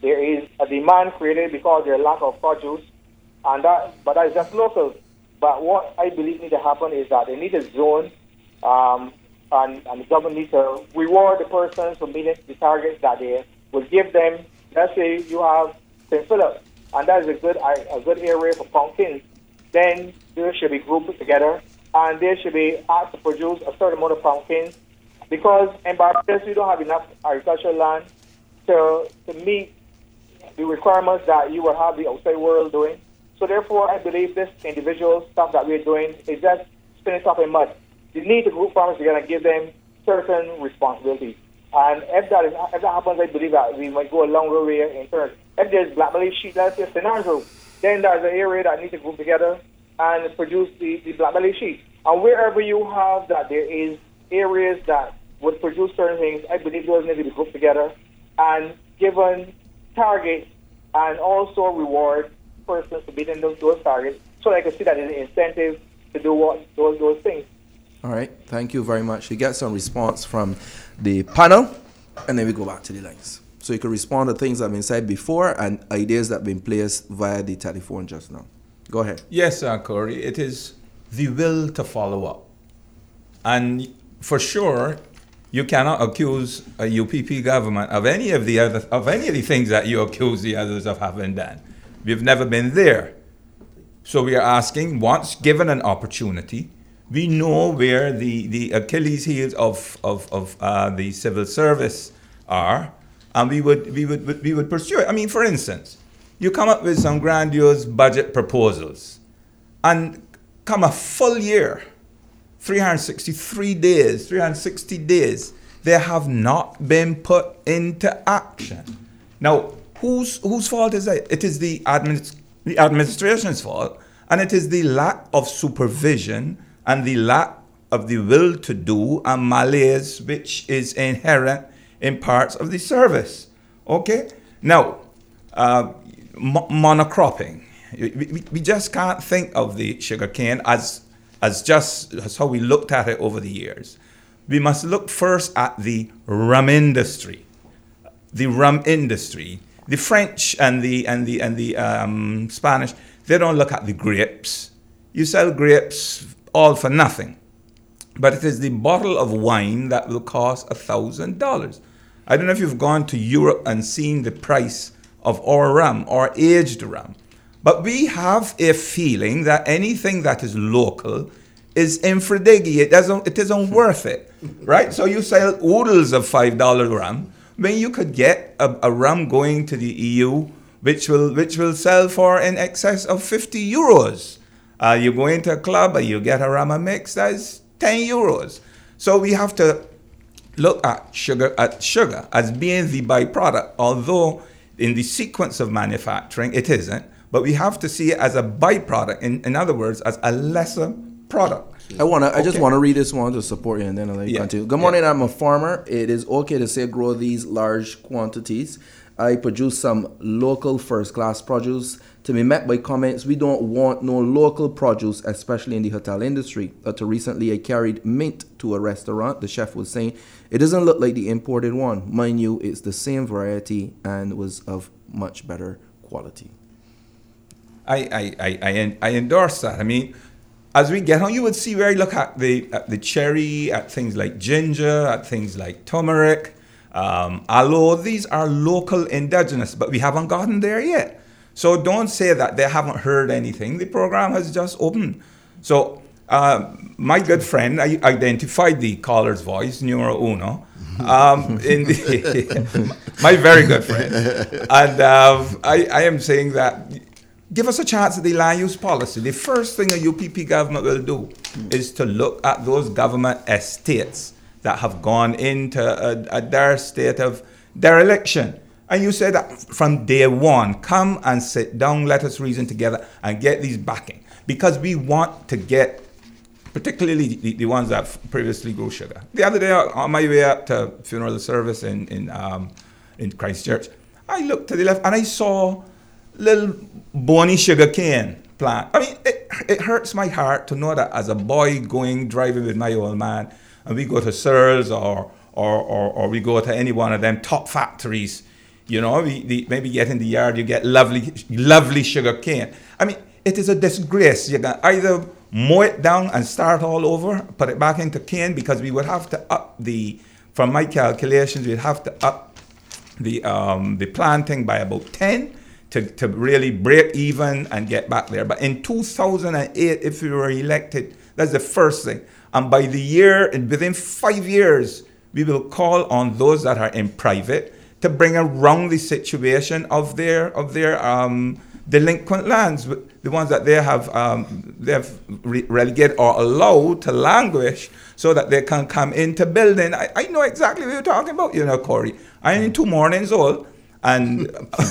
there is a demand created because there is lack of produce, but that is just local. But what I believe needs to happen is that they need a zone, and the government needs to reward the persons for meeting the targets that they will give them. Let's say you have St. Philip, and that is a good area for pumpkins. Then they should be grouped together, and they should be asked to produce a certain amount of pumpkins, because in Barbados we don't have enough agricultural land to meet the requirements that you will have the outside world doing. So therefore, I believe this individual stuff that we're doing is just spinning stuff in mud. You need to group farmers together and give them certain responsibilities. And if that happens, I believe that we might go a longer way in terms. If there's black belly sheep, let's say Sinanzo, then there's an area that needs to group together and produce the black belly sheep. And wherever you have that there is areas that would produce certain things, I believe those need to be grouped together and given targets and also reward persons for meeting those targets, so I can see that there's an incentive to do those things. All right, thank you very much. We get some response from the panel, and then we go back to the lines. So you can respond to things that have been said before and ideas that have been placed via the telephone just now. Go ahead. Yes, Corey, it is the will to follow up. And for sure, you cannot accuse a UPP government of any of the things that you accuse the others of having done. We've never been there. So we are asking, once given an opportunity, we know where the Achilles heels of the civil service are, and we would pursue it. I mean, for instance, you come up with some grandiose budget proposals, and come a full year, 360 days, they have not been put into action. Now, whose fault is that? It is the administration's fault, and it is the lack of supervision and the lack of the will to do and malaise which is inherent in parts of the service. Okay? Now, monocropping. We just can't think of the sugarcane as how we looked at it over the years. We must look first at the rum industry. The rum industry. The French and the Spanish, they don't look at the grapes. You sell grapes all for nothing. But it is the bottle of wine that will cost $1,000. I don't know if you've gone to Europe and seen the price of our rum or aged rum. But we have a feeling that anything that is local is infradigi. It isn't worth it, right? So you sell oodles of $5 rum when you could get a rum going to the EU which will sell for in excess of 50 euros. You go into a club and you get a rum mix, that's 10 euros. So we have to look at sugar as being the byproduct, although in the sequence of manufacturing it isn't. But we have to see it as a byproduct, in other words, as a lesser product. I just want to read this one to support you, and then I'll let you continue. Good morning, I'm a farmer. It is okay to say grow these large quantities. I produce some local first-class produce. To be met by comments, we don't want no local produce, especially in the hotel industry. Until recently, I carried mint to a restaurant. The chef was saying, it doesn't look like the imported one. Mind you, it's the same variety and was of much better quality. I endorse that. I mean, as we get on, you would see where I look at the cherry, at things like ginger, at things like turmeric, aloe. These are local indigenous, but we haven't gotten there yet. So don't say that they haven't heard anything. The program has just opened. So my good friend, I identified the caller's voice, numero uno, my very good friend. And I am saying that give us a chance at the land use policy. The first thing a UPP government will do is to look at those government estates that have gone into a dire state of dereliction. And you say that from day one, come and sit down, let us reason together and get these backing. Because we want to get, particularly the ones that previously grew sugar. The other day on my way up to funeral service in Christchurch, I looked to the left and I saw little bony sugar cane plant. I mean, it hurts my heart to know that as a boy driving with my old man, and we go to Searles or we go to any one of them top factories, Maybe get in the yard, you get lovely sugar cane. I mean, it is a disgrace. You can either mow it down and start all over, put it back into cane, because we would have to up from my calculations, we'd have to up the planting by about 10 to really break even and get back there. But in 2008, if we were elected, that's the first thing. And by within 5 years, we will call on those that are in private to bring around the situation of their delinquent lands, the ones that they have relegated or allowed to languish, so that they can come into building. I know exactly what you're talking about, Corey. I am 2 mornings old, and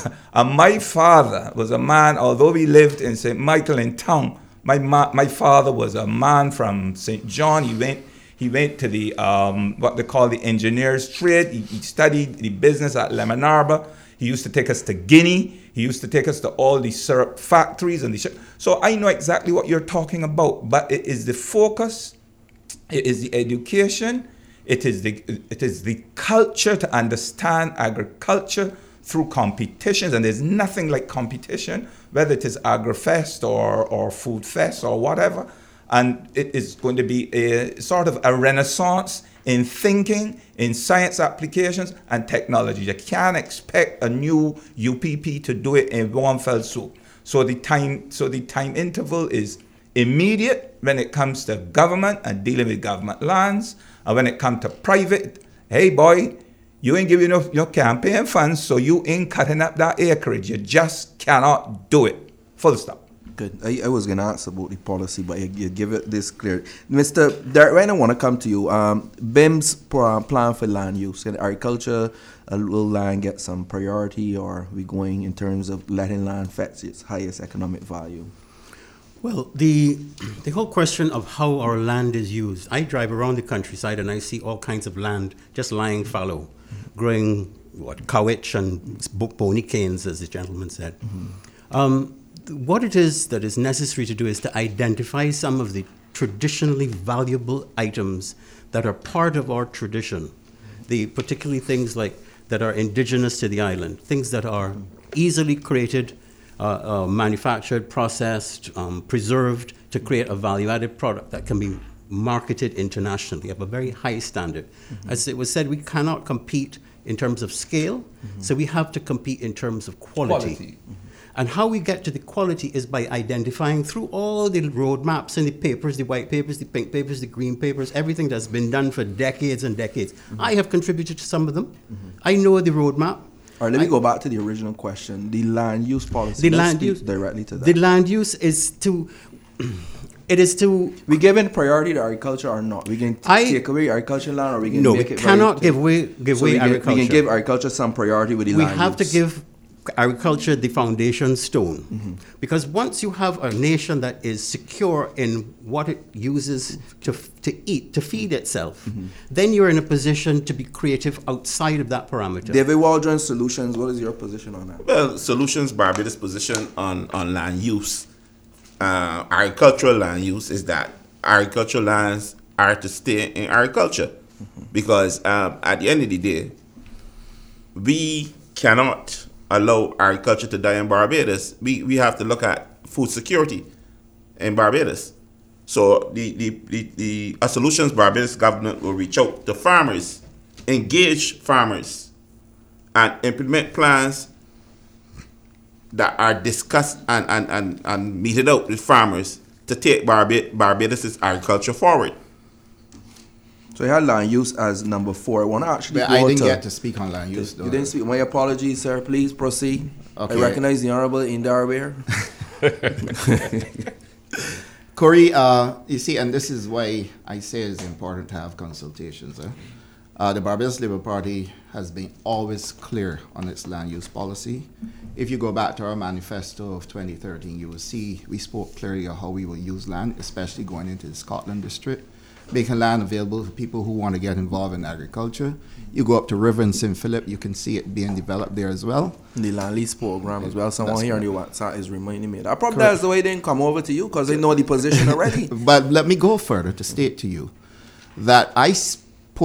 my father was a man, although we lived in St. Michael in town, my father was a man from St. John. He went to the what they call the engineer's trade. He studied the business at Lemon Arbor. He used to take us to Guinea. He used to take us to all the syrup factories and so I know exactly what you're talking about. But it is the focus, it is the education, it is the culture to understand agriculture through competitions, and there's nothing like competition, whether it is AgriFest or Food Fest or whatever. And it is going to be a sort of a renaissance in thinking, in science applications and technology. You can't expect a new UPP to do it in one fell swoop. So the time interval is immediate when it comes to government and dealing with government lands, and when it comes to private, hey boy, you ain't giving your campaign funds, so you ain't cutting up that acreage. You just cannot do it. Full stop. Good. I was going to ask about the policy, but you give it this clear. Mr. Derek Ryan, I want to come to you. BIM's plan for land use. Can agriculture, will land get some priority, or are we going in terms of letting land fetch its highest economic value? Well, the whole question of how our land is used. I drive around the countryside and I see all kinds of land just lying fallow, growing cowitch and bony canes, as the gentleman said. Mm-hmm. What it is that is necessary to do is to identify some of the traditionally valuable items that are part of our tradition, particularly things like that are indigenous to the island, things that are easily created, manufactured, processed, preserved to create a value-added product that can be marketed internationally of a very high standard. Mm-hmm. As it was said, we cannot compete in terms of scale, mm-hmm. so we have to compete in terms of quality. Mm-hmm. And how we get to the quality is by identifying through all the roadmaps and the papers, the white papers, the pink papers, the green papers, everything that's been done for decades and decades. Mm-hmm. I have contributed to some of them. Mm-hmm. I know the roadmap. All right, let me go back to the original question. The land use policy. Let's speak directly to that. The land use is to... It is to... We giving priority to agriculture or not? We can take away agricultural land, or we can make it... No, we cannot give away agriculture. We can give agriculture some priority with the land use. We have to give agriculture the foundation stone. Mm-hmm. Because once you have a nation that is secure in what it uses to eat, to feed itself, mm-hmm. then you're in a position to be creative outside of that parameter. David Waldron, Solutions, what is your position on that? Well, Solutions Barbados' position on land use, agricultural land use, is that agricultural lands are to stay in agriculture. Mm-hmm. Because at the end of the day, we cannot allow agriculture to die in Barbados. We have to look at food security in Barbados. So the Solutions Barbados government will reach out to farmers, engage farmers, and implement plans that are discussed and meted out with farmers to take Barbados' agriculture forward. So you had land use as number 4. I want to actually I didn't get to speak on land use. You didn't speak. My apologies, sir. Please proceed. Okay. I recognize the Honorable Indar Bear. Corey, you see, and this is why I say it's important to have consultations. The Barbados Labour Party has been always clear on its land use policy. If you go back to our manifesto of 2013, you will see we spoke clearly of how we will use land, especially going into the Scotland district, making land available for people who want to get involved in agriculture. You go up to River in St. Philip, you can see it being developed there as well. The land lease program as well. Someone here on the WhatsApp is reminding me. I probably that's the way they didn't come over to you, because they know the position already. But let me go further to state to you that I spoke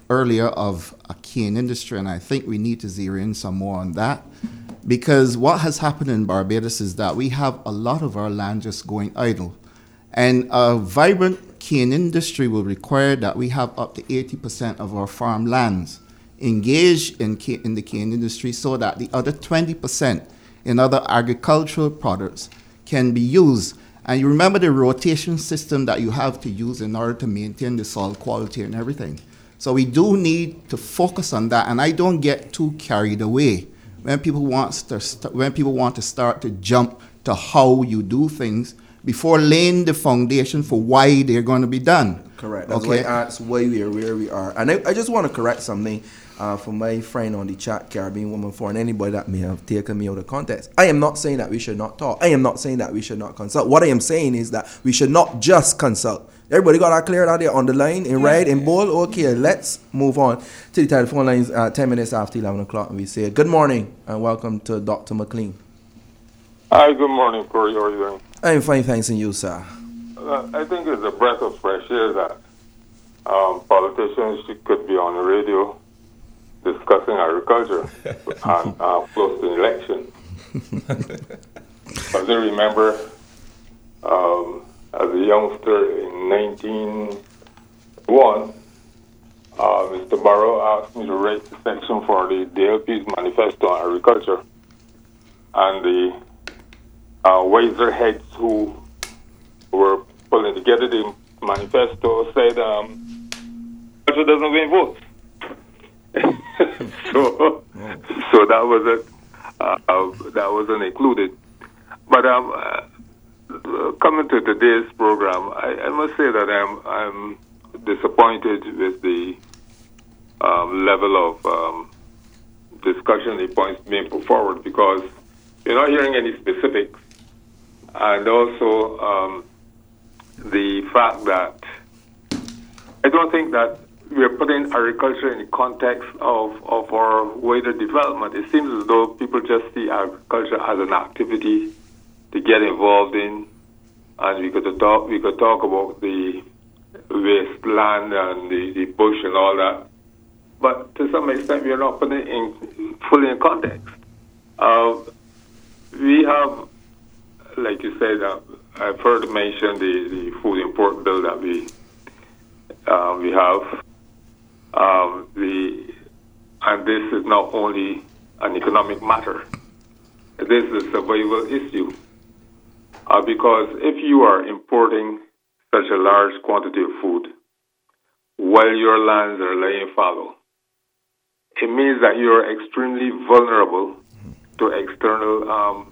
earlier of a cane industry, and I think we need to zero in some more on that. Because what has happened in Barbados is that we have a lot of our land just going idle. And a vibrant cane industry will require that we have up to 80% of our farmlands engaged in the cane industry, so that the other 20% in other agricultural products can be used. And you remember the rotation system that you have to use in order to maintain the soil quality and everything. So we do need to focus on that, and I don't get too carried away when people want to start to jump to how you do things before laying the foundation for why they're going to be done. Correct. That's why I asked why we are where we are. And I just want to correct something from my friend on the chat, Caribbean Woman 4, and anybody that may have taken me out of context. I am not saying that we should not talk. I am not saying that we should not consult. What I am saying is that we should not just consult. Everybody got that cleared out there on the line, in red, in bold? Okay, let's move on to the telephone lines 10 minutes after 11 o'clock. And we say good morning and welcome to Dr. McLean. Hi, good morning, Corey. How are you doing? I'm fine, thanks, and you, sir? I think it's a breath of fresh air that politicians could be on the radio discussing agriculture and close to election. As I remember, as a youngster in 1991, Mr. Barrow asked me to write the section for the DLP's manifesto on agriculture. And the wiser heads who were pulling together the manifesto said, agriculture doesn't win votes. so that wasn't included. But coming to today's program, I must say that I'm disappointed with the level of discussion, the points being put forward, because you're not hearing any specifics, and also the fact that I don't think that we are putting agriculture in the context of our wider development. It seems as though people just see agriculture as an activity to get involved in, and we could talk about the wasteland and the bush and all that. But to some extent, we are not putting it fully in context. We have, like you said, I've heard mention the food import bill that we have. And this is not only an economic matter. This is a survival issue. Because if you are importing such a large quantity of food while your lands are laying fallow, it means that you are extremely vulnerable to external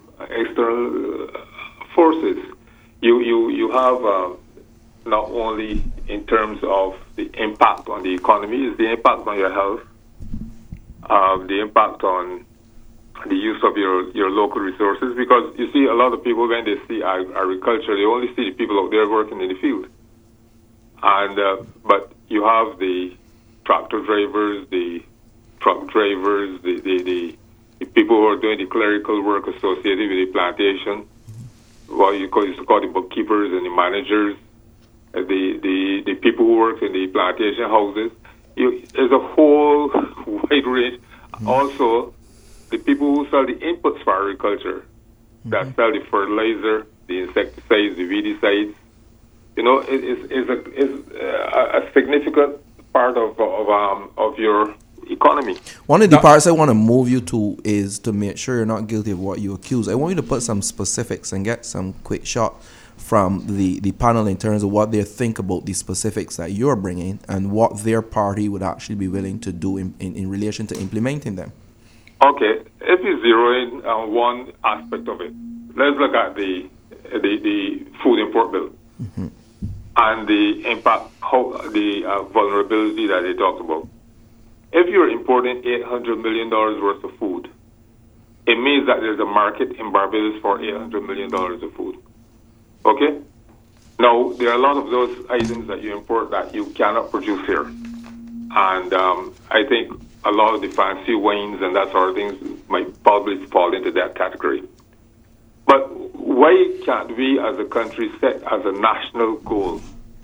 forces. You have not only in terms of the impact on the economy, it's the impact on your health, the impact on the use of your local resources, because you see a lot of people, when they see agriculture, they only see the people out there working in the field. And but you have the tractor drivers, the truck drivers, the people who are doing the clerical work associated with the plantation, what you used to call the bookkeepers and the managers, the people who work in the plantation houses. There's a whole wide range. Also, the people who sell the inputs for agriculture, that sell the fertilizer, the insecticides, the weedicides, is a significant part of your economy. One of the parts I want to move you to is to make sure you're not guilty of what you accuse. I want you to put some specifics and get some quick shot from the panel in terms of what they think about the specifics that you're bringing and what their party would actually be willing to do in relation to implementing them. Okay, if you zero in on one aspect of it, let's look at the food import bill and the impact, the vulnerability that they talked about. If you're importing $800 million worth of food, it means that there's a market in Barbados for $800 million of food. Okay? Now, there are a lot of those items that you import that you cannot produce here. And I think a lot of the fancy wines and that sort of things might probably fall into that category. But why can't we as a country set as a national goal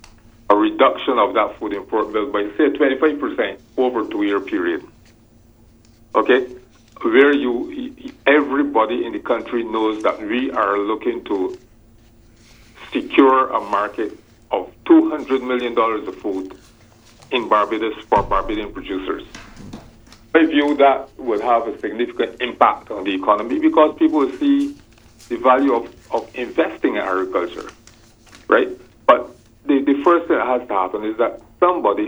a reduction of that food import bill by, say, 25% over a 2-year period. Okay? Where everybody in the country knows that we are looking to secure a market of $200 million of food in Barbados for Barbadian producers. I view that will have a significant impact on the economy because people will see the value of investing in agriculture, right? But the first thing that has to happen is that somebody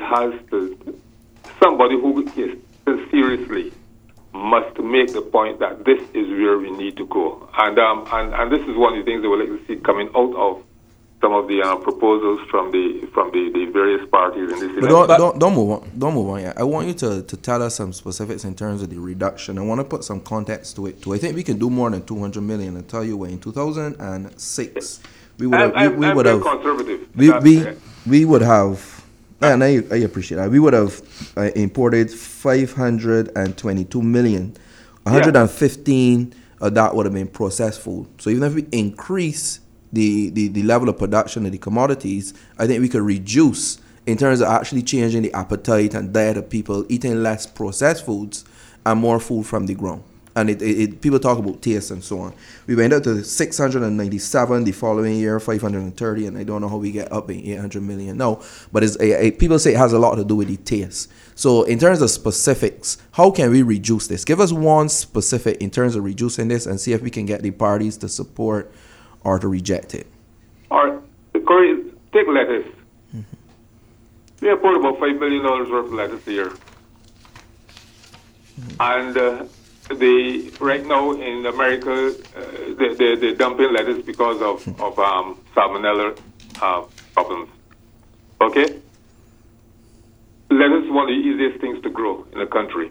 who is seriously must make the point that this is where we need to go. And this is one of the things that we'd like to see coming out of some of the proposals from the various parties in this election. But don't move on yet. I want you to tell us some specifics in terms of the reduction. I want to put some context to it too. I think we can do more than 200 million. I'll tell you what, in 2006 we would have conservative. We would have, and I appreciate that. We would have imported 522 million. 115 of that would have been processed food. So even if we increase the level of production of the commodities, I think we could reduce in terms of actually changing the appetite and diet of people, eating less processed foods and more food from the ground. And people talk about taste and so on. We went up to 697 the following year, 530, and I don't know how we get up in 800 million now. But people say it has a lot to do with the taste. So in terms of specifics, how can we reduce this? Give us one specific in terms of reducing this and see if we can get the parties to support or to reject it. All right. Corey, take lettuce. Mm-hmm. We import about $5 million worth of lettuce a year. Mm-hmm. And right now in America, they're dumping lettuce because of salmonella problems. Okay? Lettuce is one of the easiest things to grow in the country.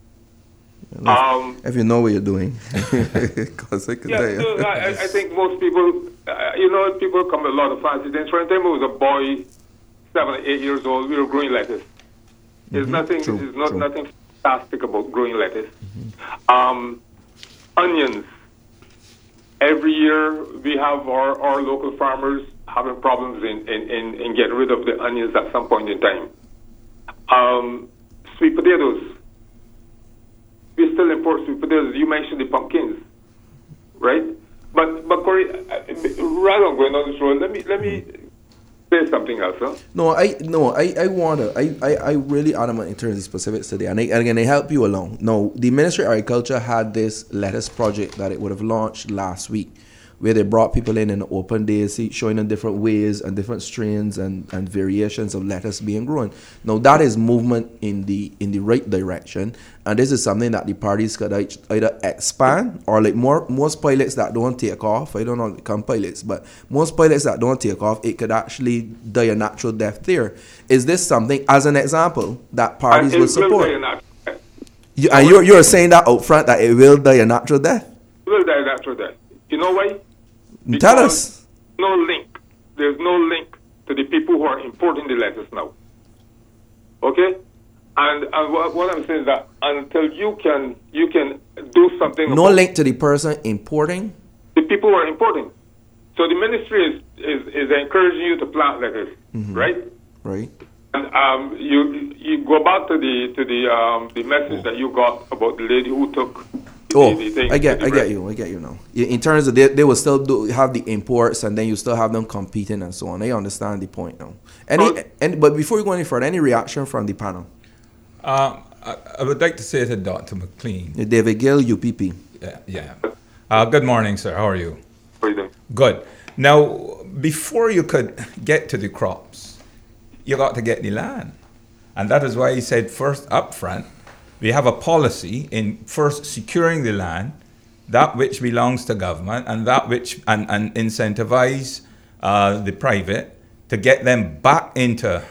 If you know what you're doing. I think most people, people come with a lot of fancy things. For example, I was a boy, 7 or 8 years old, we were growing lettuce. There's nothing fantastic about growing lettuce. Mm-hmm. Onions. Every year we have our local farmers having problems in getting rid of the onions at some point in time. Sweet potatoes. We still import sweet potatoes. You mentioned the pumpkins, right? But Corey, rather than going on this road, let me say something else, huh? I really adamant in terms of specifics today, and again, I help you along. No, the Ministry of Agriculture had this lettuce project that it would have launched last week, where they brought people in an open day, showing them different ways and different strains and variations of lettuce being grown. Now that is movement in the right direction, and this is something that the parties could either expand or like most pilots that don't take off. I don't know if they become pilots, but most pilots that don't take off, it could actually die a natural death there. Is this something, as an example, that parties will support? You're saying that out front that it will die a natural death? It will die a natural death. You know why? Because tell us. There's no link to the people who are importing the lettuce now. Okay? And what I'm saying is that until you can do something. No link to the person importing? The people who are importing. So the ministry is encouraging you to plant lettuce, mm-hmm. right? Right. And you go back to the message that you got about the lady who took. I get you now. In terms of they will still have the imports, and then you still have them competing and so on. I understand the point now. But before we go any further, any reaction from the panel? I would like to say to Dr. McLean. David Gill, UPP. Yeah. Good morning, sir. How are you? How are you doing? Good. Now, before you could get to the crops, you got to get the land. And that is why he said first up front, we have a policy in first securing the land, that which belongs to government, and that which and incentivize the private to get them back into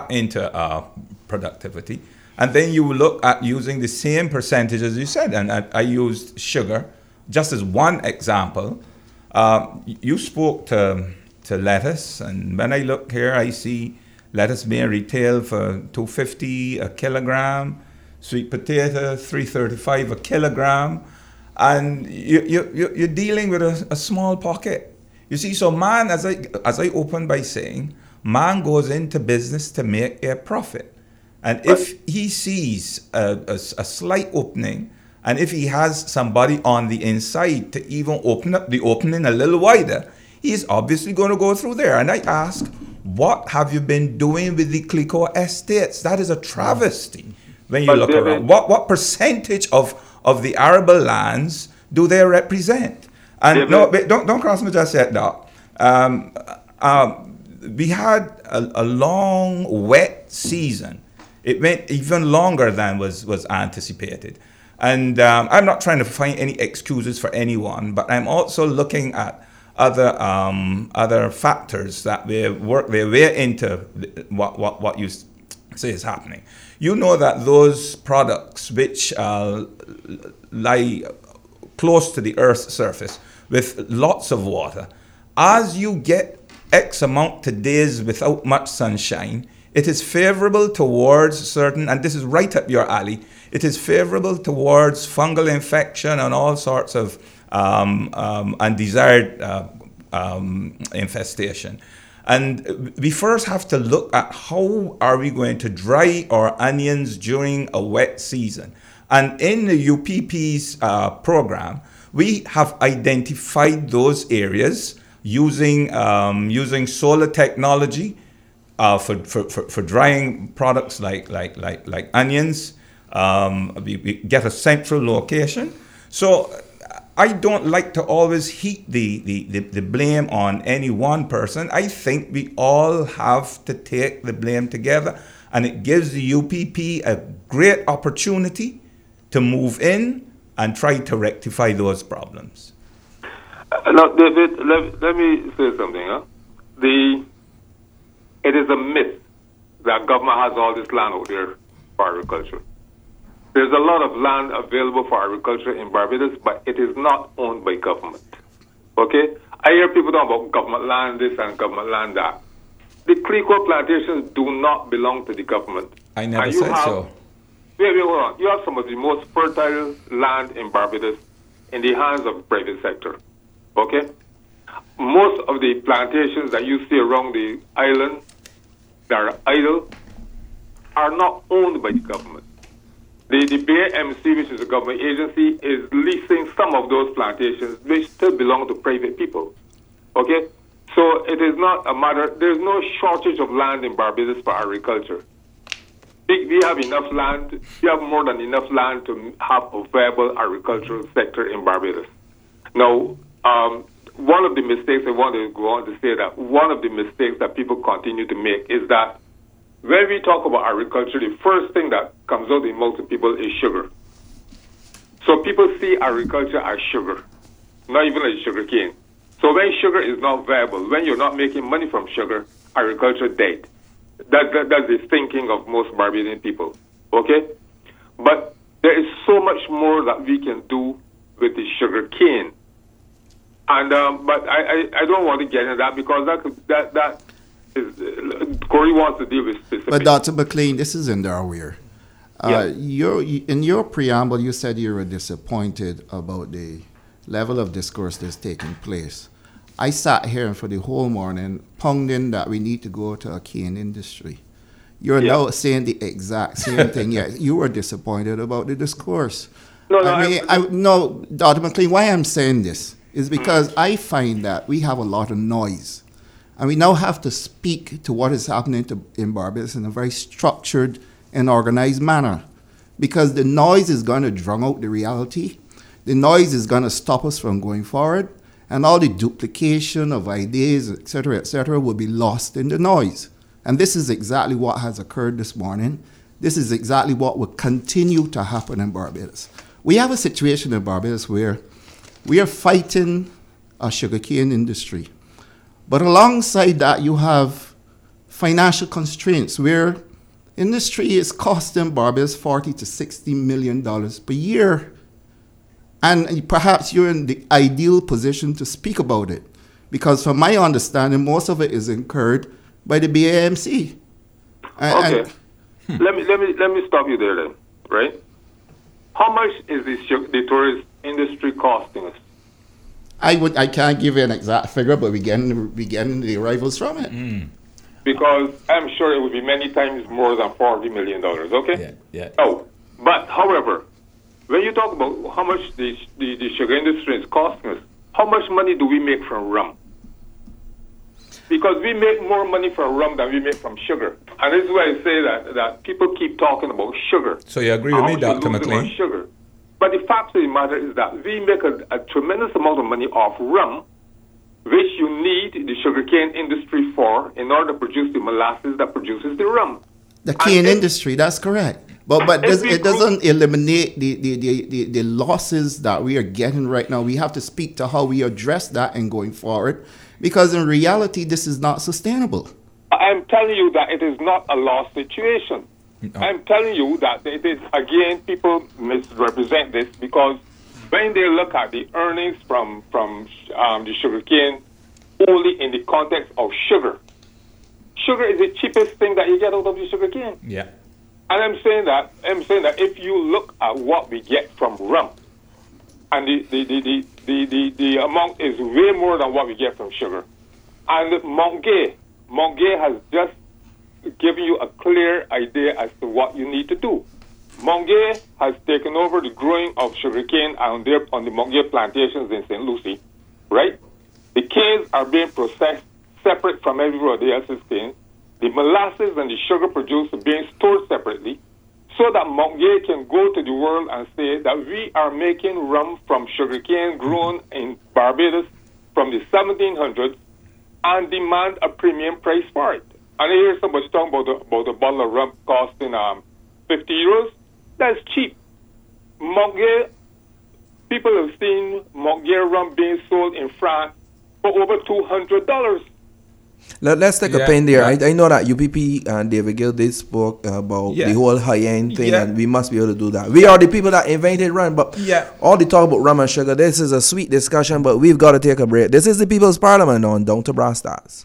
productivity. And then you look at using the same percentage as you said. And I used sugar just as one example. You spoke to lettuce, and when I look here, I see lettuce being retailed for $2.50 a kilogram. Sweet potato, $3.35 a kilogram, and you're dealing with a small pocket. You see, so man, as I opened by saying, Man goes into business to make a profit. And if he sees a slight opening, and if he has somebody on the inside to even open up the opening a little wider, he's obviously going to go through there. And I ask, what have you been doing with the Clicquot estates? That is a travesty when you look around. What percentage of the arable lands do they represent? And no, don't cross me just yet, Doc. We had a long, wet season. It went even longer than was anticipated. And I'm not trying to find any excuses for anyone, but I'm also looking at other factors that they work their way into what you say is happening. You know that those products which lie close to the Earth's surface with lots of water, as you get X amount of days without much sunshine, it is favorable towards certain, and this is right up your alley, it is favorable towards fungal infection and all sorts of undesired infestation. And we first have to look at how are we going to dry our onions during a wet season. And in the UPP's program, we have identified those areas using solar technology for drying products like onions. We get a central location. So I don't like to always heap the blame on any one person. I think we all have to take the blame together, and it gives the UPP a great opportunity to move in and try to rectify those problems. Now, David, let me say something. It is a myth that government has all this land out there for agriculture. There's a lot of land available for agriculture in Barbados, but it is not owned by government. Okay? I hear people talk about government land this and government land that. The Clicquot plantations do not belong to the government. I never said so. Wait, hold on. You have some of the most fertile land in Barbados in the hands of the private sector. Okay? Most of the plantations that you see around the island that are idle are not owned by the government. The BAMC, which is a government agency, is leasing some of those plantations which still belong to private people. Okay? So it is not a matter, there's no shortage of land in Barbados for agriculture. We have enough land, we have more than enough land to have a viable agricultural sector in Barbados. Now, one of the mistakes I want to go on to say that one of the mistakes that people continue to make is that when we talk about agriculture, the first thing that comes out in most people is sugar. So people see agriculture as sugar, not even as sugar cane. So when sugar is not viable, when you're not making money from sugar, agriculture dead. That's the thinking of most Barbadian people. Okay? But there is so much more that we can do with the sugar cane. And but I don't want to get into that because that is Corey wants to deal with specific. But Dr. McLean, this is in Darweir. In your preamble, you said you were disappointed about the level of discourse that's taking place. I sat here for the whole morning pounding that we need to go to a cane industry. You're now saying the exact same thing. Yes, you were disappointed about the discourse. No, Dr. McLean, why I'm saying this is because I find that we have a lot of noise. And we now have to speak to what is happening in Barbados in a very structured and organized manner. Because the noise is going to drown out the reality. The noise is going to stop us from going forward. And all the duplication of ideas, et cetera, will be lost in the noise. And this is exactly what has occurred this morning. This is exactly what will continue to happen in Barbados. We have a situation in Barbados where we are fighting a sugarcane industry. But alongside that, you have financial constraints where industry is costing Barbados $40 to $60 million per year. And perhaps you're in the ideal position to speak about it. Because from my understanding, most of it is incurred by the BAMC. Okay. Let me stop you there then, right? How much is the tourist industry costing us? I can't give you an exact figure, but we getting the arrivals from it. because I'm sure it would be many times more than $40 million, okay? Yeah. Oh, but however, when you talk about how much the sugar industry is costing us, how much money do we make from rum? Because we make more money from rum than we make from sugar. And this is why I say that people keep talking about sugar. So you agree with me, Dr. On McLean? sugar. But the fact of the matter is that we make a tremendous amount of money off rum, which you need the sugarcane industry for in order to produce the molasses that produces the rum. The cane industry, that's correct. But it doesn't eliminate the losses that we are getting right now. We have to speak to how we address that and going forward, because in reality, this is not sustainable. I'm telling you that it is not a loss situation. No. I'm telling you that it is, again, people misrepresent this because when they look at the earnings from the sugarcane only in the context of sugar, sugar is the cheapest thing that you get out of the sugarcane. Yeah. And I'm saying that if you look at what we get from rum, and the amount is way more than what we get from sugar. And Montgay has just given you a clear idea as to what you need to do. Montgay has taken over the growing of sugarcane on the Montgay plantations in St. Lucie, right? The canes are being processed separate from everybody else's cane. The molasses and the sugar produced are being stored separately so that Montgay can go to the world and say that we are making rum from sugarcane grown in Barbados from the 1700s and demand a premium price for it. And I hear somebody talking about a bottle of rum costing 50 euros. That's cheap. Montgay, people have seen Montgay rum being sold in France for over $200. Let's take a pen there. I know that UPP and David Gill spoke about the whole high-end thing, and we must be able to do that. We are the people that invented rum, but all the talk about rum and sugar, this is a sweet discussion, but we've got to take a break. This is the People's Parliament on Down to Brass Stars.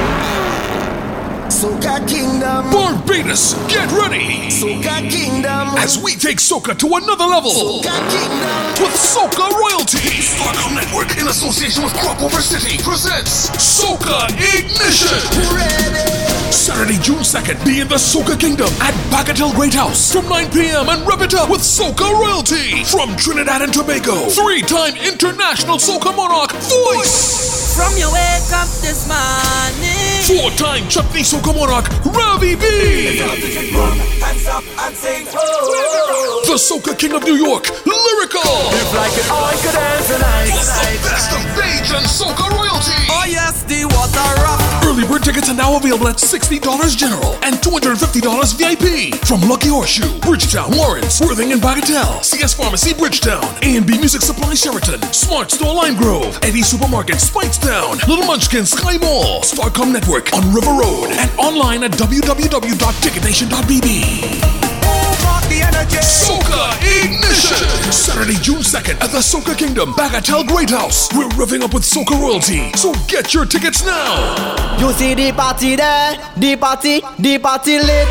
Soca Kingdom, Barbados, get ready! Soca Kingdom, as we take soca to another level. Soca Kingdom, with Soca Royalty. Starcom Network, in association with Cropover City, presents Soca Ignition. Ready. Saturday, June 2nd, be in the Soca Kingdom at Bagatelle Great House from 9 p.m. and rev it up with Soca Royalty from Trinidad and Tobago. 3-time international Soca Monarch Voice. From your wake up this morning. 4-time Chutney Soca Monarch Ravi B. Hands up and sing. Oh. The Soca King of New York, Lyrical. If like it all could end tonight. The best of Beige and Soca Royalty. Oh yes, the water rock. Early bird tickets are now available at $60 general and $250 VIP from Lucky Horseshoe, Bridgetown, Lawrence, Worthing and Bagatelle, CS Pharmacy, Bridgetown, A&B Music Supply, Sheraton, Smart Store, Lime Grove, Eddie Supermarket, Spikestown, Little Munchkin, Sky Mall, Starcom Network on River Road, and online at www.ticketnation.bb. Soca Ignition! Saturday, June 2nd at the Soca Kingdom, Bagatelle Great House. We're revving up with Soca Royalty, so get your tickets now! You see the party there, the party lit.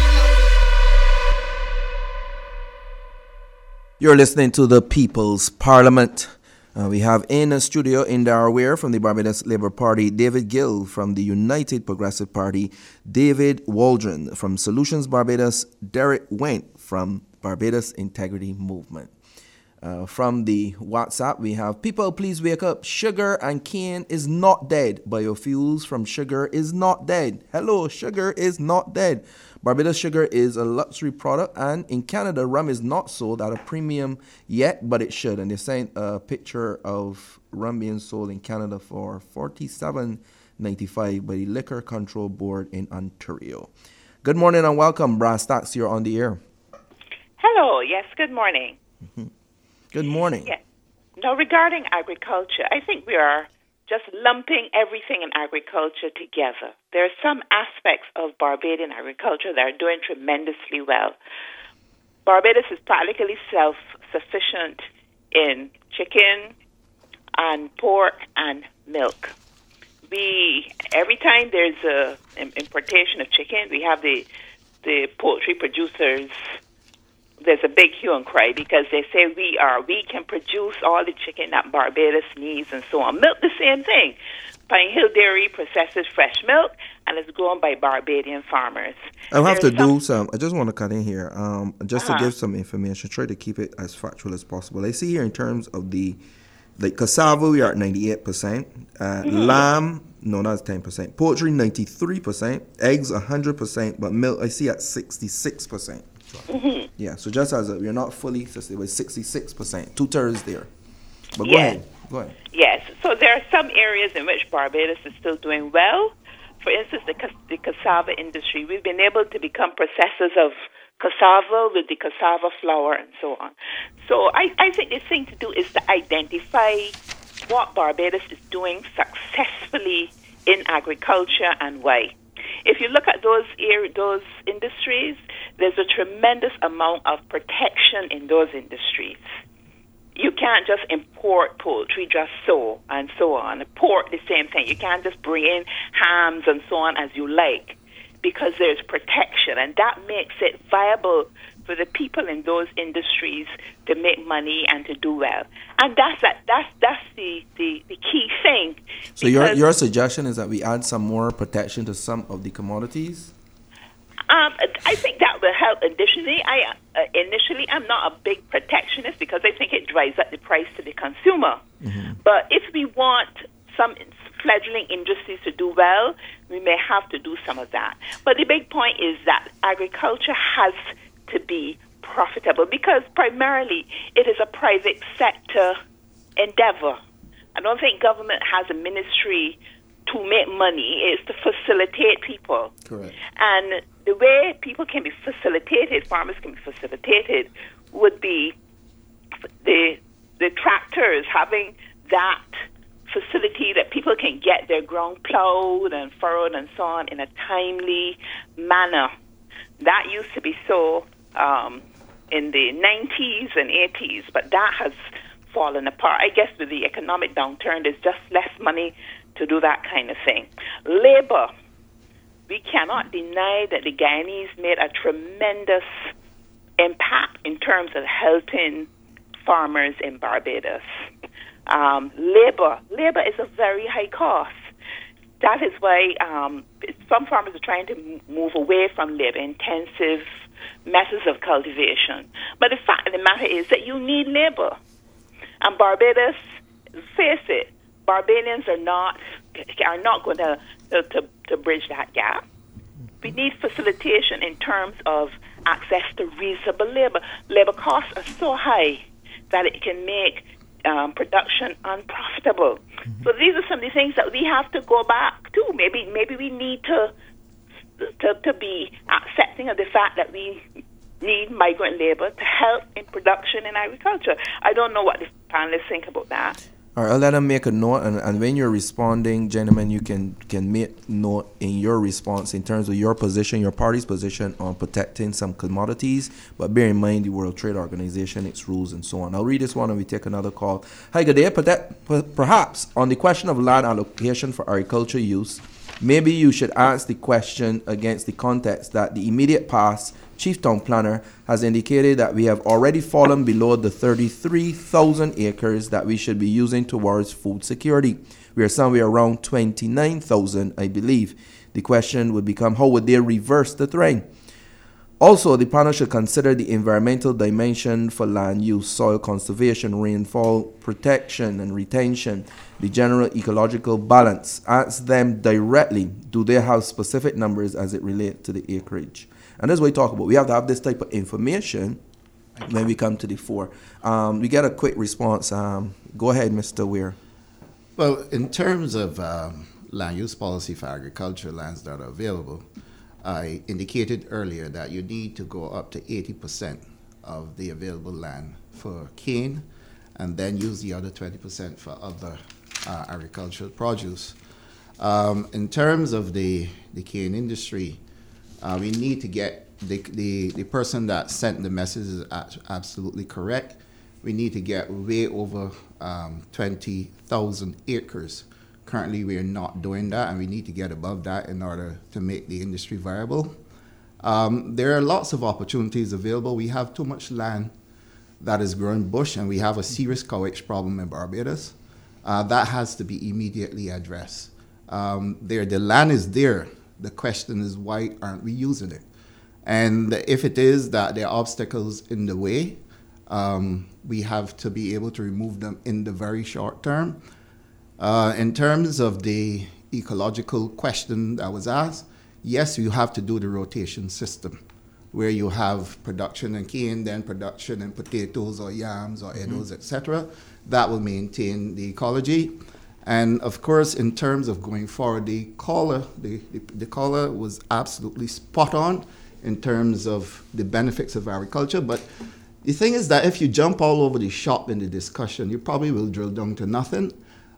You're listening to the People's Parliament. We have in the studio Indar Ware from the Barbados Labour Party, David Gill from the United Progressive Party, David Waldron from Solutions Barbados, Derek Wendt from Barbados Integrity Movement. From the WhatsApp, we have, people, please wake up. Sugar and cane is not dead. Biofuels from sugar is not dead. Hello, sugar is not dead. Barbados sugar is a luxury product, and in Canada, rum is not sold at a premium yet, but it should. And they sent a picture of rum being sold in Canada for $47.95 by the Liquor Control Board in Ontario. Good morning and welcome, Brass Stacks. You're on the air. Hello. Yes, good morning. Mm-hmm. Good morning. Yeah. Now, regarding agriculture, I think we are just lumping everything in agriculture together. There are some aspects of Barbadian agriculture that are doing tremendously well. Barbados is practically self-sufficient in chicken and pork and milk. Every time there's an importation of chicken, we have the poultry producers. There's a big hue and cry because they say we can produce all the chicken that Barbados needs and so on. Milk, the same thing. Pine Hill Dairy processes fresh milk and is grown by Barbadian farmers. I'll have to do some. I just want to cut in here, just to Uh-huh. give some information. Try to keep it as factual as possible. I see here in terms of the cassava, we are at 98%. Lamb, no, that's 10%. Poultry, 93%. Eggs, 100%. But milk, I see at 66%. Mm-hmm. Yeah, so just as we're not fully sustainable, 66%. 2/3 there. But go Yes. ahead. Go ahead. Yes, so there are some areas in which Barbados is still doing well. For instance, the cassava industry. We've been able to become processors of cassava with the cassava flour and so on. So I think the thing to do is to identify what Barbados is doing successfully in agriculture and why. If you look at those industries, there's a tremendous amount of protection in those industries. You can't just import poultry just so and so on. Pork, the same thing. You can't just bring in hams and so on as you like because there's protection, and that makes it viable for the people in those industries to make money and to do well. And that's the key thing. So your suggestion is that we add some more protection to some of the commodities? I think that will help. Additionally, initially, I'm not a big protectionist because I think it drives up the price to the consumer. Mm-hmm. But if we want some fledgling industries to do well, we may have to do some of that. But the big point is that agriculture has to be profitable because primarily it is a private sector endeavor. I don't think government has a ministry to make money. It's to facilitate people. Correct. And the way people can be facilitated, farmers can be facilitated, would be the tractors having that facility that people can get their ground plowed and furrowed and so on in a timely manner. That used to be so in the 90s and 80s, but that has fallen apart. I guess with the economic downturn, there's just less money to do that kind of thing. Labor. We cannot deny that the Guyanese made a tremendous impact in terms of helping farmers in Barbados. Labor is a very high cost. That is why some farmers are trying to move away from labor-intensive methods of cultivation. But the fact of the matter is that you need labor. And Barbados, face it, Barbadians are not going to bridge that gap. We need facilitation in terms of access to reasonable labor. Labor costs are so high that it can make production unprofitable. Mm-hmm. So these are some of the things that we have to go back to. Maybe we need to be accepting of the fact that we need migrant labor to help in production in agriculture. I don't know what the panelists think about that. All right, I'll let them make a note, and when you're responding, gentlemen, you can make note in your response in terms of your position, your party's position on protecting some commodities, but bear in mind the World Trade Organization, its rules, and so on. I'll read this one and we take another call. Hi, good day. Perhaps on the question of land allocation for agriculture use, maybe you should ask the question against the context that the immediate past Chief Town Planner has indicated that we have already fallen below the 33,000 acres that we should be using towards food security. We are somewhere around 29,000, I believe. The question would become, how would they reverse the trend? Also, the panel should consider the environmental dimension for land use, soil conservation, rainfall protection and retention, the general ecological balance. Ask them directly, do they have specific numbers as it relates to the acreage? And that's what we talk about. We have to have this type of information when we come to the fore. We get a quick response. Go ahead, Mr. Weir. Well, in terms of land use policy for agricultural lands that are available, I indicated earlier that you need to go up to 80% of the available land for cane and then use the other 20% for other agricultural produce. In terms of the cane industry, we need to get the person that sent the message is absolutely correct. We need to get way over 20,000 acres. Currently, we are not doing that, and we need to get above that in order to make the industry viable. There are lots of opportunities available. We have too much land that is growing bush, and we have a serious cow problem in Barbados. That has to be immediately addressed. The land is there. The question is, why aren't we using it? And if it is that there are obstacles in the way, we have to be able to remove them in the very short term. In terms of the ecological question that was asked, yes, you have to do the rotation system, where you have production in cane, then production in potatoes or yams or edos, etc. That will maintain the ecology. And of course, in terms of going forward, the caller was absolutely spot on in terms of the benefits of agriculture. But the thing is that if you jump all over the shop in the discussion, you probably will drill down to nothing.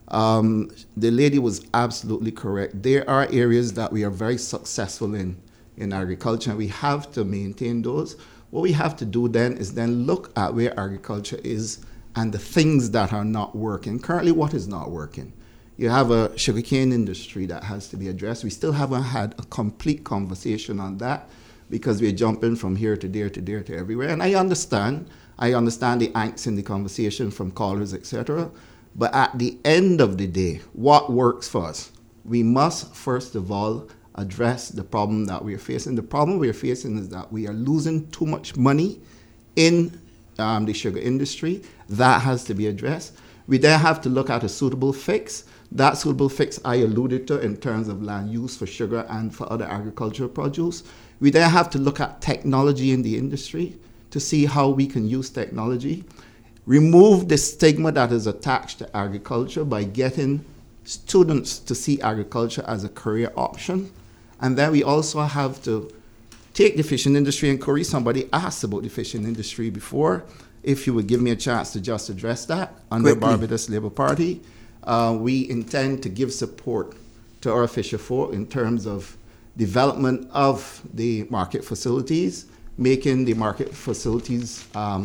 The lady was absolutely correct. There are areas that we are very successful in agriculture, and we have to maintain those. What we have to do then is then look at where agriculture is and the things that are not working. Currently, what is not working? You have a sugarcane industry that has to be addressed. We still haven't had a complete conversation on that because we're jumping from here to there to there to everywhere. And I understand the angst in the conversation from callers, etc. But at the end of the day, what works for us? We must, first of all, address the problem that we're facing. The problem we're facing is that we are losing too much money in the sugar industry. That has to be addressed. We then have to look at a suitable fix. That suitable fix I alluded to in terms of land use for sugar and for other agricultural produce. We then have to look at technology in the industry to see how we can use technology. Remove the stigma that is attached to agriculture by getting students to see agriculture as a career option. And then we also have to take the fishing industry, and Corey, somebody asked about the fishing industry before. If you would give me a chance to just address that under Barbados Labour Party, we intend to give support to our fisher folk in terms of development of the market facilities, making the market facilities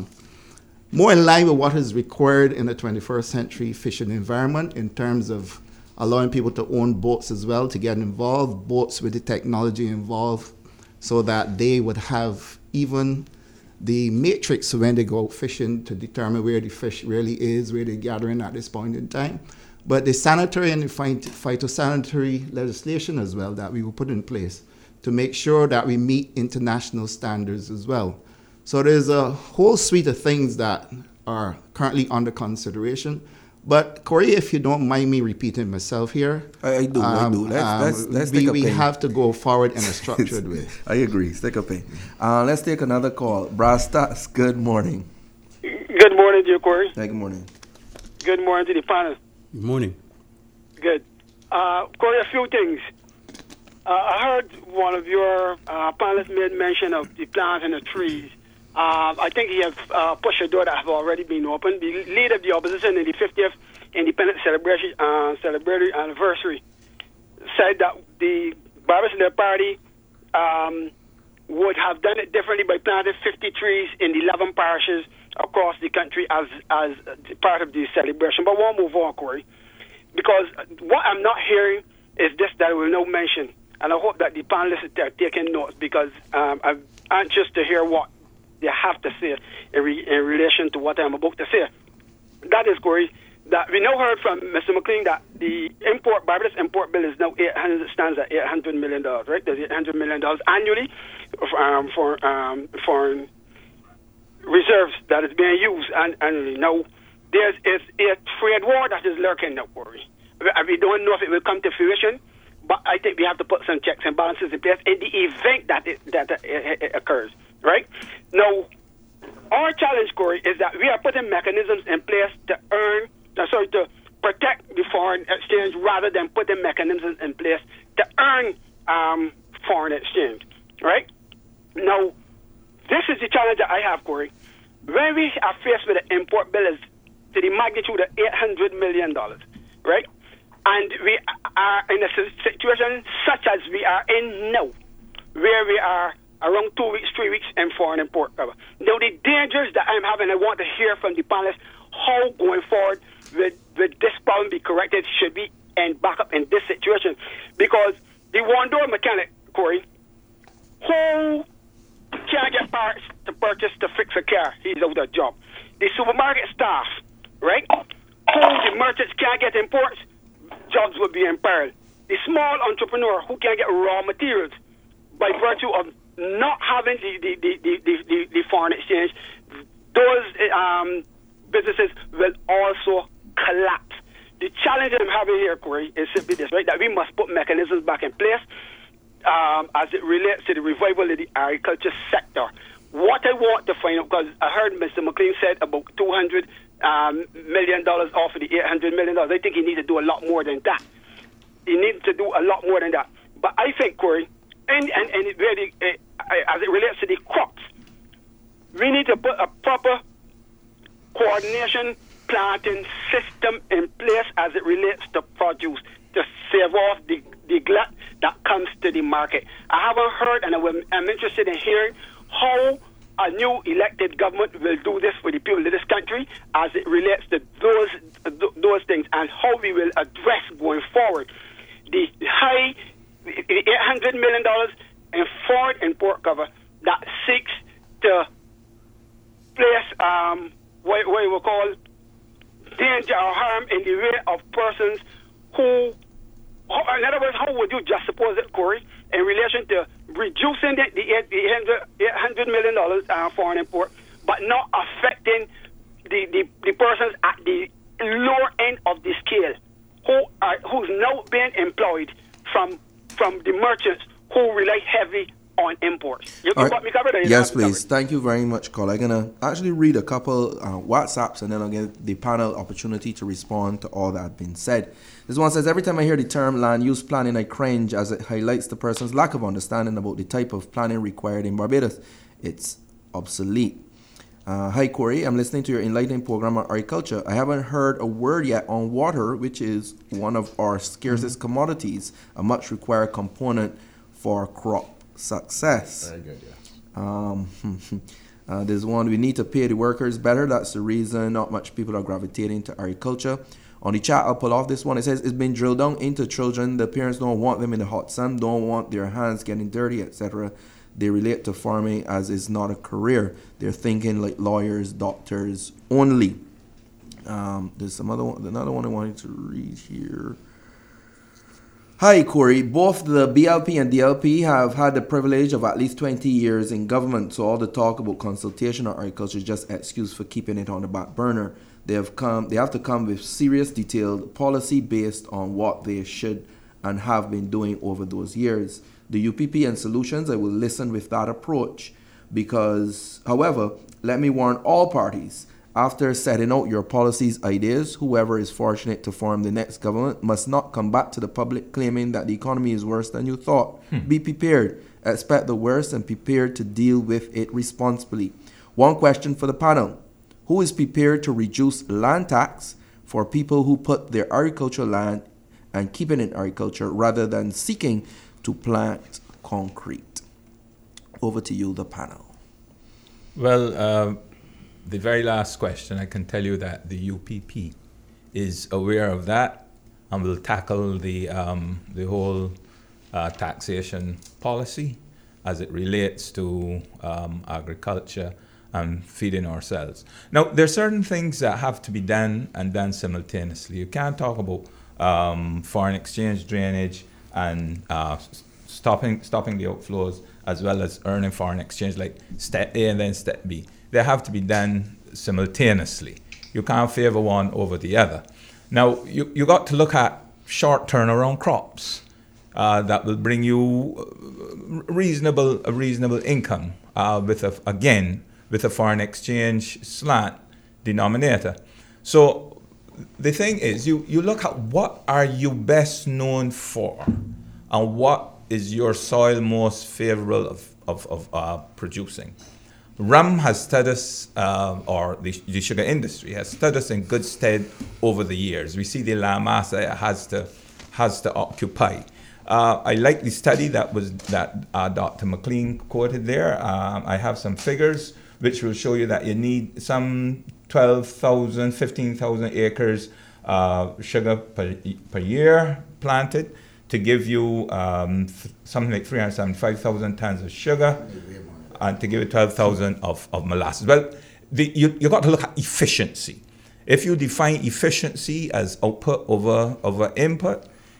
more in line with what is required in the 21st century fishing environment in terms of allowing people to own boats as well, to get involved, boats with the technology involved, so that they would have even the matrix when they go out fishing to determine where the fish really is, where they're gathering at this point in time. But the sanitary and the phytosanitary legislation as well that we will put in place to make sure that we meet international standards as well. So there's a whole suite of things that are currently under consideration. But Corey, if you don't mind me repeating myself here, I do. Let's take a we pay. have to go forward in a structured way. I agree. Let's take a pay. Let's take another call. Brastas, good morning. Good morning, dear Corey. Hey, good morning. Good morning to the panel. Good morning. Good. Corey, a few things. I heard one of your panelists made mention of the plants and the trees. I think he has pushed a door that have already been opened. The leader of the opposition in the 50th Independence celebratory anniversary said that the Barbados Labour Party would have done it differently by planting 50 trees in the 11 parishes across the country as part of the celebration. But we'll move on, Corey, because what I'm not hearing is this that will no mention, and I hope that the panelists are taking notes because I'm anxious to hear what they have to say in relation to what I'm about to say. That is, Corey, that we now heard from Mr. McLean that the Barbados import bill is now stands at $800 million, right? There's $800 million annually for foreign reserves that is being used annually. Now, there's a trade war that is lurking now, Corey. We don't know if it will come to fruition, but I think we have to put some checks and balances in place in the event that it occurs, right? Now, our challenge, Corey, is that we are putting mechanisms in place to protect the foreign exchange rather than putting mechanisms in place to earn foreign exchange, right? Now, this is the challenge that I have, Corey. When we are faced with an import bill is to the magnitude of $800 million, right? And we are in a situation such as we are in now, where we are around 2 weeks, 3 weeks in foreign import cover. Now, the dangers that I'm having, I want to hear from the panelists how going forward will this problem be corrected, should be, and back up in this situation. Because the one-door mechanic, Corey, who can't get parts to purchase to fix a car, he's out of job. The supermarket staff, right, who the merchants can't get imports, jobs will be in peril. the small entrepreneur who can get raw materials by virtue of not having the foreign exchange, those businesses will also collapse. The challenge I'm having here, Corey, is simply this, right? That we must put mechanisms back in place as it relates to the revival of the agriculture sector. What I want to find out, because I heard Mr. McLean said about $200 million off of the $800 million. I think he needs to do a lot more than that. He needs to do a lot more than that. But I think, Corey, and it really, as it relates to the crops, we need to put a proper coordination planting system in place as it relates to produce to save off the glut that comes to the market. I haven't heard, and I'm interested in hearing how a new elected government will do this for the people of this country as it relates to those things, and how we will address going forward the $800 million in foreign import cover that seeks to place what we will call danger or harm in the way of persons who, in other words, how would you just suppose it, Corey, in relation to reducing the $800 million foreign import, but not affecting the persons at the lower end of the scale who's now being employed from the merchants who rely heavy on imports. You got me covered? Yes, please. Thank you very much, Cole. I'm going to actually read a couple WhatsApps, and then I'll give the panel opportunity to respond to all that has been said. This one says, every time I hear the term land use planning, I cringe as it highlights the person's lack of understanding about the type of planning required in Barbados. It's obsolete. Hi, Corey. I'm listening to your enlightening program on agriculture. I haven't heard a word yet on water, which is one of our scarcest commodities, a much required component for crop success. Very good, yeah. There's one, we need to pay the workers better. That's the reason not much people are gravitating to agriculture. On the chat, I'll pull off this one. It says, it's been drilled down into children. The parents don't want them in the hot sun, don't want their hands getting dirty, etc. They relate to farming as it's not a career. They're thinking like lawyers, doctors only. There's another one I wanted to read here. Hi, Corey. Both the BLP and DLP have had the privilege of at least 20 years in government, so all the talk about consultation on agriculture is just an excuse for keeping it on the back burner. They have to come with serious, detailed policy based on what they should and have been doing over those years. The UPP and solutions, I will listen with that approach because, however, let me warn all parties, after setting out your policies, ideas, whoever is fortunate to form the next government must not come back to the public claiming that the economy is worse than you thought. Be prepared, expect the worst, and prepared to deal with it responsibly. One question for the panel. Who is prepared to reduce land tax for people who put their agricultural land and keep it in agriculture rather than seeking to plant concrete? Over to you, the panel. Well, the very last question, I can tell you that the UPP is aware of that and will tackle the whole taxation policy as it relates to agriculture and feeding ourselves. Now, there are certain things that have to be done and done simultaneously. You can't talk about foreign exchange drainage and stopping the outflows as well as earning foreign exchange, like step A and then step B. They have to be done simultaneously. You can't favor one over the other. Now, you got to look at short turnaround crops that will bring you a reasonable income with a foreign exchange slant denominator. So the thing is, you look at what are you best known for and what is your soil most favorable of producing. Rum has stood us, or the sugar industry has stood us in good stead over the years. We see the land mass that it has to occupy. I like the study that Dr. McLean quoted there. I have some figures which will show you that you need some 12,000, 15,000 acres sugar per year planted to give you something like 375,000 tons of sugar and to give you 12,000 of molasses. Well, you got to look at efficiency. If you define efficiency as output over input,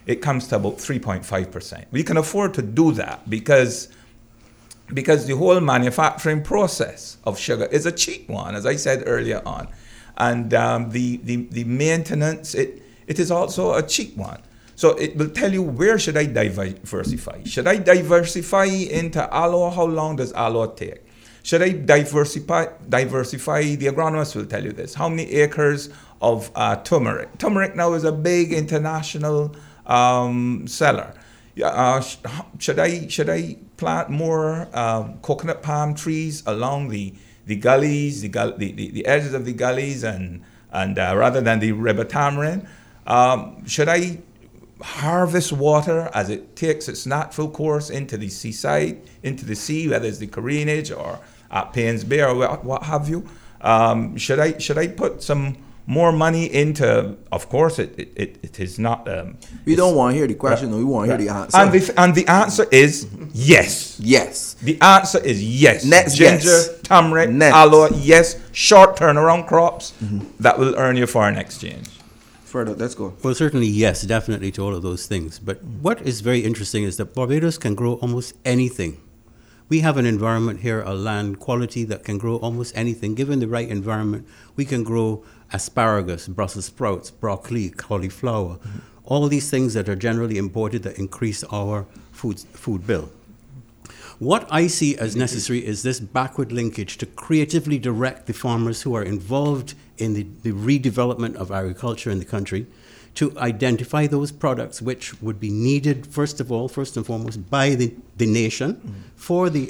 it comes to about 3.5%. We can afford to do that because the whole manufacturing process of sugar is a cheap one, as I said earlier on. And the maintenance, it is also a cheap one. So it will tell you, where should I diversify? Should I diversify into aloe? How long does aloe take? Should I diversify? The agronomist will tell you this. How many acres of turmeric? Turmeric now is a big international seller. Should I plant more coconut palm trees along the gullies, the edges of the gullies, and rather than the river tamarind? Should I harvest water as it takes its natural course into the seaside, into the sea, whether it's the Carinage or at Paynes Bay or what have you? Should I put some more money into? Of course, it is not. We don't want to hear the question. We want to hear the answer. And the answer is yes. Yes. The answer is yes. Next, ginger, yes. turmeric, aloe. Yes. Short turnaround crops that will earn you foreign exchange. Further, let's go. Well, certainly, yes, definitely to all of those things. But what is very interesting is that Barbados can grow almost anything. We have an environment here, a land quality that can grow almost anything. Given the right environment, we can grow asparagus, Brussels sprouts, broccoli, cauliflower, all these things that are generally imported that increase our food bill. What I see as necessary is this backward linkage to creatively direct the farmers who are involved in the redevelopment of agriculture in the country to identify those products which would be needed, first and foremost, by the nation for the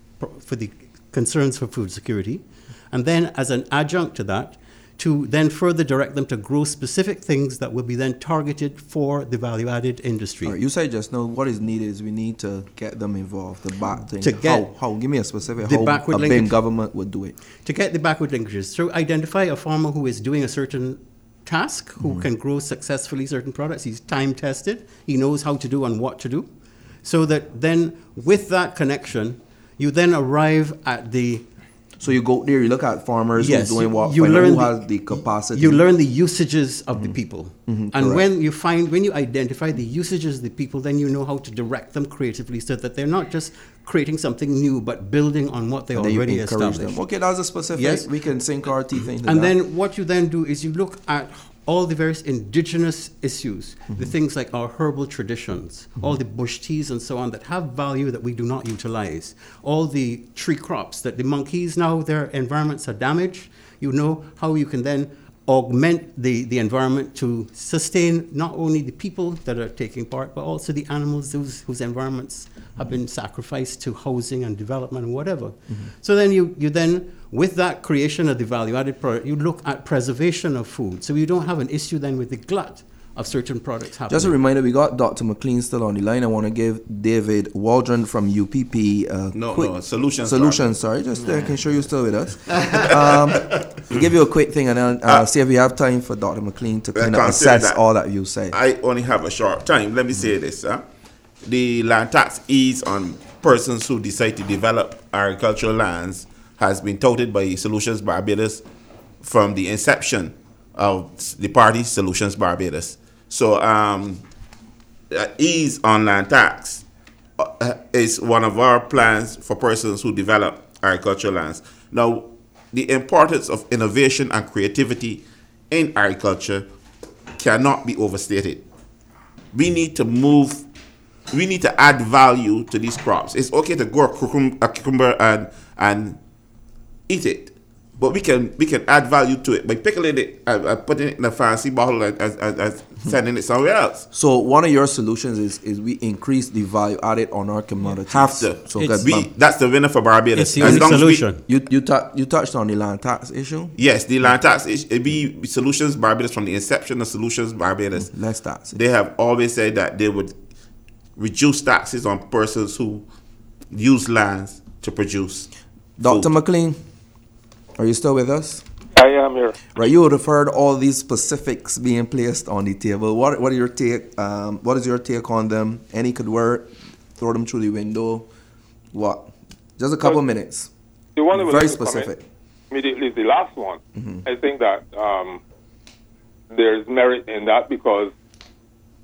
concerns for food security, and then as an adjunct to that, to then further direct them to grow specific things that will be then targeted for the value-added industry. All right, you said just now what is needed is we need to get them involved. The back thing. How? Give me a specific how a BIM government would do it. To get the backward linkages, to identify a farmer who is doing a certain task, who can grow successfully certain products. He's time-tested. He knows how to do and what to do. So that then with that connection, you then arrive at the... So you go there, you look at farmers who's doing what, who has the capacity. You learn the usages of the people. And correct. when you identify the usages of the people, then you know how to direct them creatively so that they're not just creating something new, but building on what they already established. Them. Okay, that's a specific, yes. We can sink our teeth into and that. then what you then do is you look at all the various indigenous issues, the things like our herbal traditions, all the bush teas and so on that have value that we do not utilize, all the tree crops that the monkeys now, their environments are damaged. You know how you can then augment the environment to sustain not only the people that are taking part, but also the animals whose environments have been sacrificed to housing and development and whatever. So then you then, with that creation of the value-added product, you look at preservation of food. So you don't have an issue then with the glut of certain products happening. Just a reminder, we got Dr. McLean still on the line. I want to give David Waldron from UPP Solutions. Sorry, just making sure you're still with us. We'll give you a quick thing and then see if we have time for Dr. McLean to kind of assess all that you say. I only have a short time. Let me say this. The land tax ease on persons who decide to develop agricultural lands has been touted by Solutions Barbados from the inception of the party Solutions Barbados. So ease on land tax is one of our plans for persons who develop agricultural lands. Now, the importance of innovation and creativity in agriculture cannot be overstated. We need to add value to these crops. It's okay to grow a cucumber and eat it, but we can add value to it by pickling it and putting it in a fancy bottle and sending it somewhere else. So one of your solutions is we increase the value added on our commodities. Have to. So that's the winner for Barbados. It's the only solution. You touched on the land tax issue? Yes, the land tax issue. It be Solutions Barbados from the inception of Solutions Barbados. Less tax. They have always said that they would reduce taxes on persons who use lands to produce Dr. food. McLean, are you still with us? I am here. Right, you would have heard all these specifics being placed on the table. What are your take? What is your take on them? Any could work? Throw them through the window? What? Just a couple minutes. The one that very specific. Immediately, the last one. I think that there's merit in that because if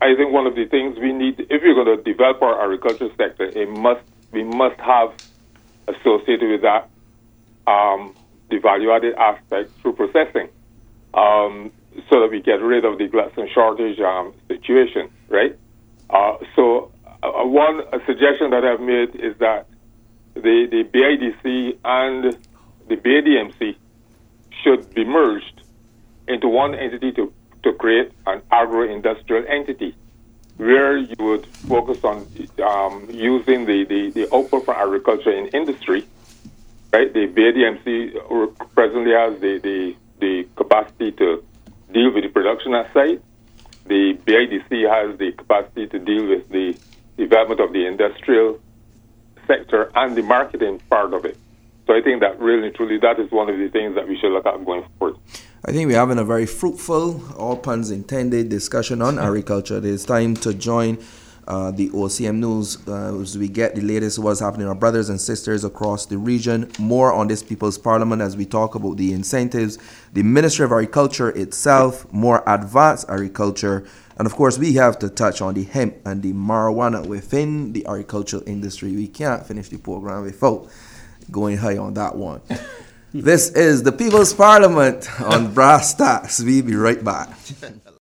I think one of the things we need, if we're going to develop our agriculture sector, we must have associated with that the value-added aspect through processing, so that we get rid of the gluts and shortage situation, right? So one suggestion that I've made is that the BIDC and the BADMC should be merged into one entity to create an agro-industrial entity where you would focus on using the output from agriculture in industry, right? The BADMC presently has the capacity to deal with the production side. The BIDC has the capacity to deal with the development of the industrial sector and the marketing part of it. So I think that really, truly, that is one of the things that we should look at going forward. I think we're having a very fruitful, all puns intended, discussion on agriculture. It is time to join the OCM News as we get the latest what's happening, our brothers and sisters across the region. More on this People's Parliament as we talk about the incentives, the Ministry of Agriculture itself, more advanced agriculture, and of course we have to touch on the hemp and the marijuana within the agricultural industry. We can't finish the program without going high on that one. This is the People's Parliament on Brass Tacks. We'll be right back.